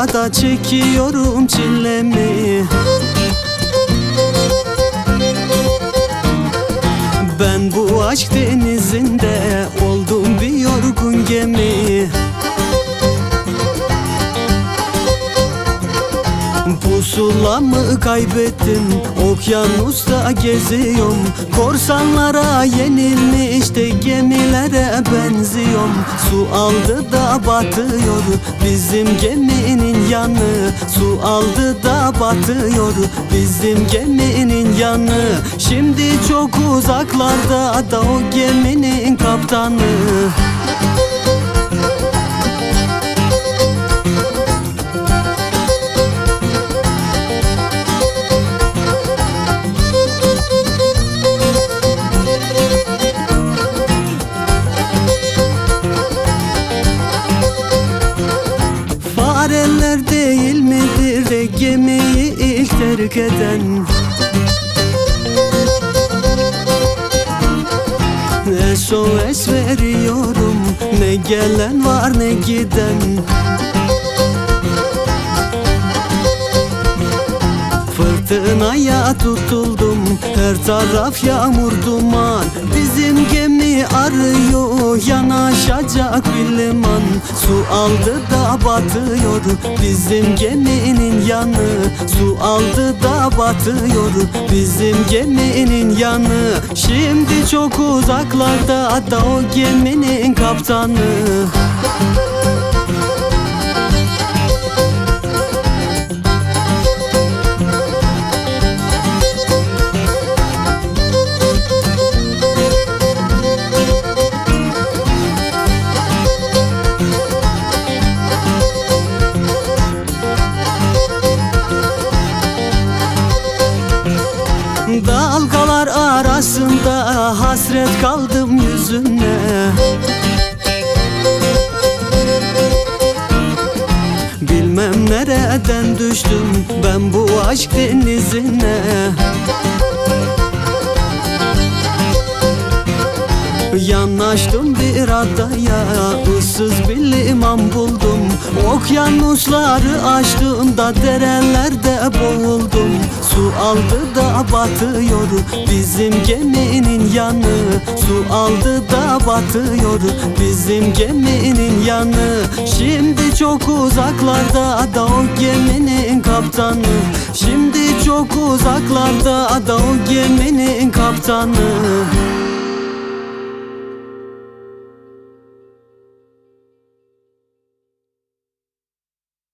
da çekiyorum çilemi. Ben bu aşk denizinde oldum bir yorgun gemi. Pusulamı kaybettim, okyanusta geziyorum. Korsanlara yenilmiş de gemilere benziyorum. Su aldı da batıyor bizim geminin yanı. Su aldı da batıyor bizim geminin yanı. Şimdi çok uzaklarda da o geminin kaptanı. Fareler değil midir de gemiyi ilk terk eden? SOS veriyorum, ne gelen var ne giden. Fırtınaya tutuldum, her taraf yağmur duman. Bizim gemi arıyor yanaşacak bir liman. Su aldı da batıyor bizim geminin yanı. Su aldı da batıyor bizim geminin yanı. Şimdi çok uzaklarda da o geminin kaptanı. Dalgalar arasında hasret kaldım yüzüne. Bilmem nereden düştüm ben bu aşk denizine. Yanaştım bir adaya, ıssız bir liman buldum. Okyanusları aştım da derelerde boğuldum. Su aldı da batıyor bizim geminin yanı. Su aldı da batıyor bizim geminin yanı. Şimdi çok uzaklarda da o geminin kaptanı. Şimdi çok uzaklarda da o geminin kaptanı.